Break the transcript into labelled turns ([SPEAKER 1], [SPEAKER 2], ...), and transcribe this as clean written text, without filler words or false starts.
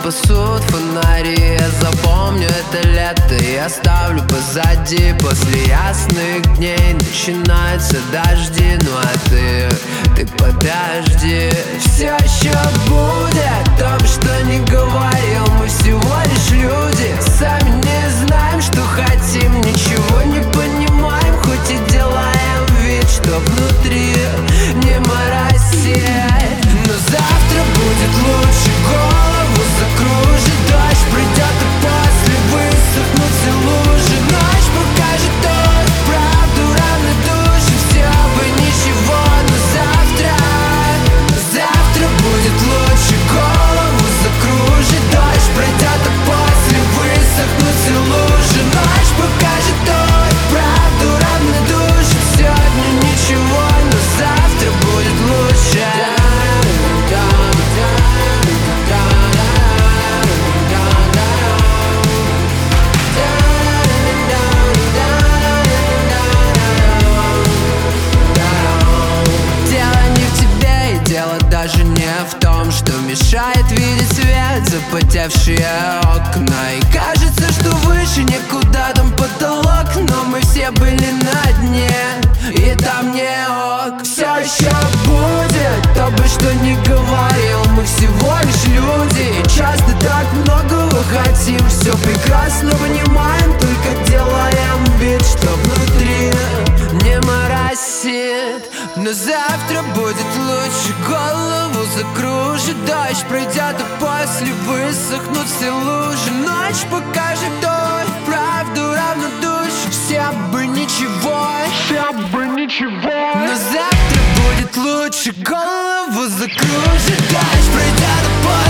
[SPEAKER 1] спасут фонари. Я запомню это лето и оставлю позади. После ясных дней начинаются дожди. Ну а ты подожди. Все еще будет то, что не говорил. Мы всего лишь люди, сами не знаем, что хотим. Ничего не понимаем, хоть и делаем вид, что внутри не моросит. Но завтра будет лучше, голову закружит дождь. Придет и после высохнут все лужи. Ночь покажет только правду равнодушие. Все бы ничего, но завтра будет лучше, голову закружит дождь. Придет и после высохнут все лужи. Ночь покажет только правду равнодушие. Сегодня ничего, но завтра будет лучше. Даже не в том, что мешает видеть свет, запотевшие окна. И кажется, что выше некуда, там потолок, но мы все были на дне, и там не ок. Все еще будет, то бы что не говорил. Мы всего лишь люди, и часто так многого хотим. Все прекрасно понимаем, только делаем вид, что внутри не моросит. Но завтра будет лучше, голову закружит дождь. Пройдет и после высохнут все лужи. Ночь покажет дождь, правду равнодушие. Все бы ничего, но завтра будет лучше, голову закружит дождь. Пройдет и после